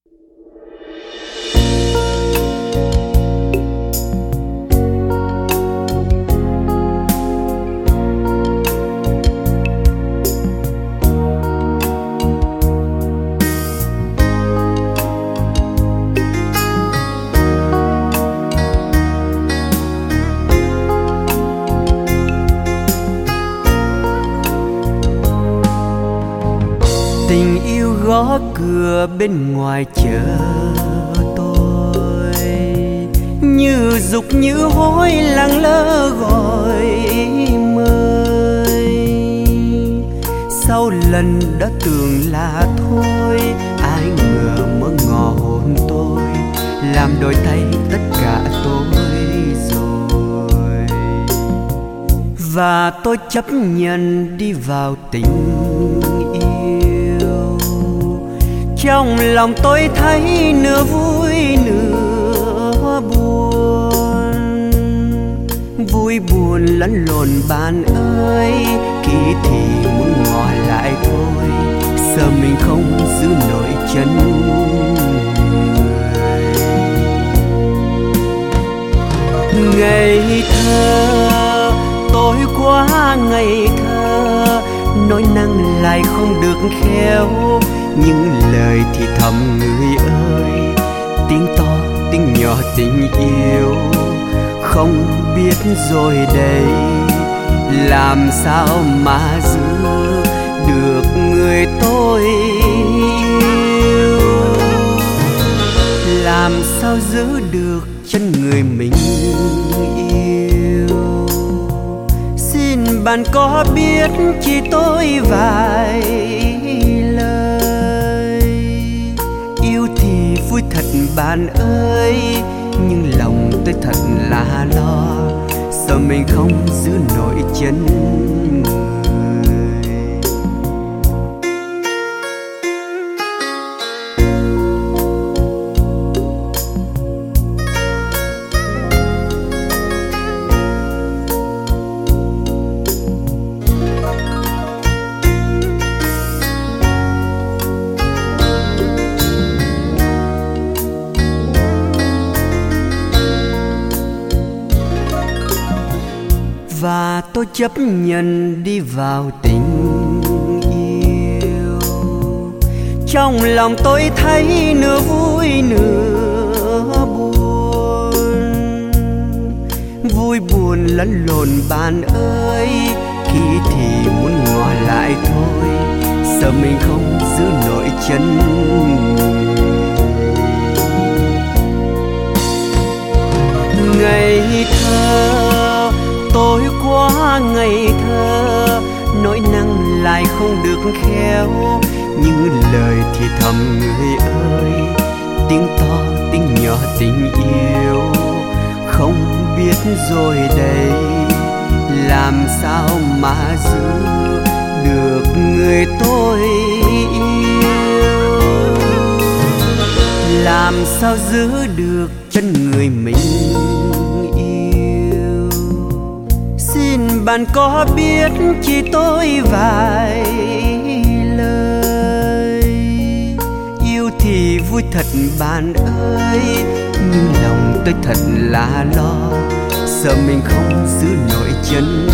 Tình yêu gõ cửa bên ngoài chờ tôi, như dục như hối lặng lơ gọi mời. Sau lần đã tưởng là thôi, ai ngờ mơ ngỏ hôn tôi, làm đổi thay tất cả tôi rồi. Và tôi chấp nhận đi vào tình yêu. Trong lòng tôi thấy nửa vui nửa buồn, vui buồn lẫn lộn bạn ơi. Khi thì muốn ngỏ lại thôi, sợ mình không giữ nổi chân người. Ngây thơ, tôi quá ngây thơ, nói năng lại không được khéo, những lời thì thầm người ơi, tiếng to tiếng nhỏ tình yêu. Không biết rồi đây làm sao mà giữ được người tôi yêu, làm sao giữ được chân người mình yêu. Xin bạn có biết chỉ tôi vài lời, yêu thì vui thật bạn ơi, nhưng lòng tôi thật là lo, sợ mình không giữ nổi chân người. Và tôi chấp nhận đi vào tình yêu. Trong lòng tôi thấy nửa vui nửa buồn, vui buồn lẫn lộn bạn ơi. Khi thì muốn ngỏ lại thôi, sợ mình không giữ nổi chân người. Ngây thơ, tôi quá ngây thơ, nói năng lại không được khéo, những lời thì thầm người ơi, tiếng to tiếng nhỏ tình yêu. Không biết rồi đây làm sao mà giữ được người tôi yêu, làm sao giữ được chân người mình yêu. Xin bạn có biết chỉ tôi vài lời, yêu thì vui thật bạn ơi, nhưng lòng tôi thật là lo, sợ mình không giữ nổi chân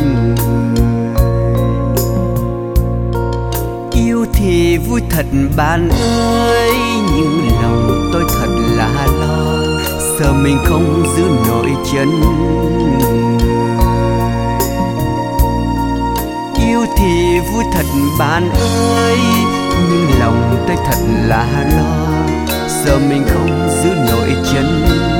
người. Yêu thì vui thật bạn ơi, nhưng lòng tôi thật là lo, sợ mình không giữ nổi chân người. Yêu thì vui thật bạn ơi, nhưng lòng tôi thật là lo, sợ mình không giữ nổi chân